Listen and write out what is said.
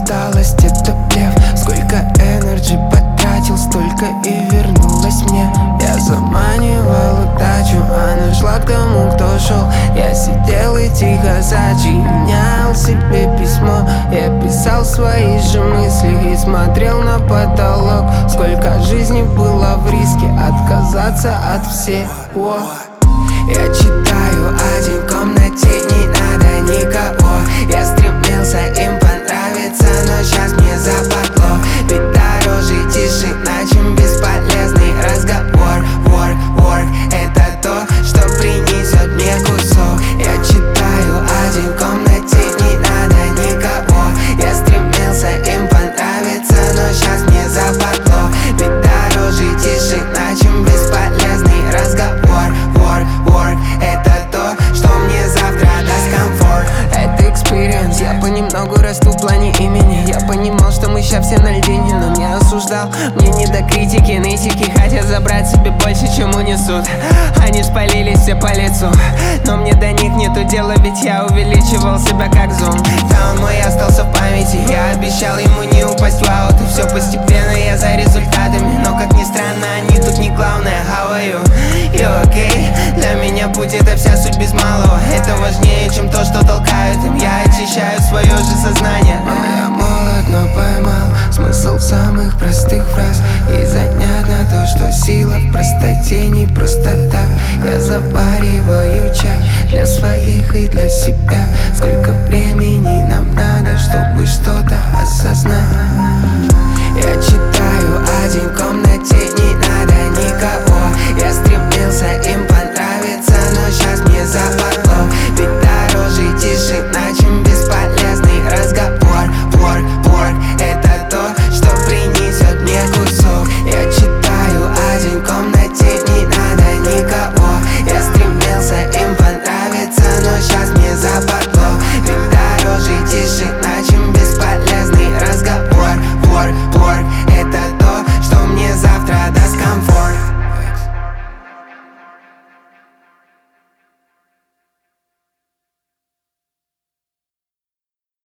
усталость — это плев. Сколько энерджи потратил, столько и вернулось мне. Я заманивал удачу, она шла к тому, кто шел. Я сидел и тихо сочинял себе письмо. Я писал свои же мысли и смотрел на потолок. Сколько жизни было в риске отказаться от всего. Я читаю один в комнате, не надо никого. Я стремился им понравиться, но сейчас мне западло. Ведь дороже тишина, чем бесполезный разговор. Work, это то, что принесет мне кусок. Я читаю один в комнате, не надо никого. Я стремился им понравиться, но сейчас мне западло. Ведь дороже тишина, чем бесполезный разговор. Work, это то, что мне завтра даст комфорт. Это экспириенс, я понемногу расту в плане имени. Я понимал, что мы ща все на льдине, но не осуждал. Мне не до критики, нытики хотят забрать себе больше, чем унесут. Они спалились все по лицу, но мне до них нету дела, ведь я увеличивал себя как зум. Да, он мой остался в памяти, я обещал ему не упасть в аут. И все постепенно, я за результатами, но как ни странно, они тут не главное. How are you? You okay? Для меня путь — это вся суть без малого. Это важнее, чем то, что толкают им. Я очищаю свое же сознание. Я молод, но поймал смысл в самых простых фраз. И занятно то, что сила в простоте, не просто так. Я завариваю чай для своих и для себя. Сколько времени нам надо, чтобы что-то осознать. Я читаю один в комнате, не надо никого. Я стремился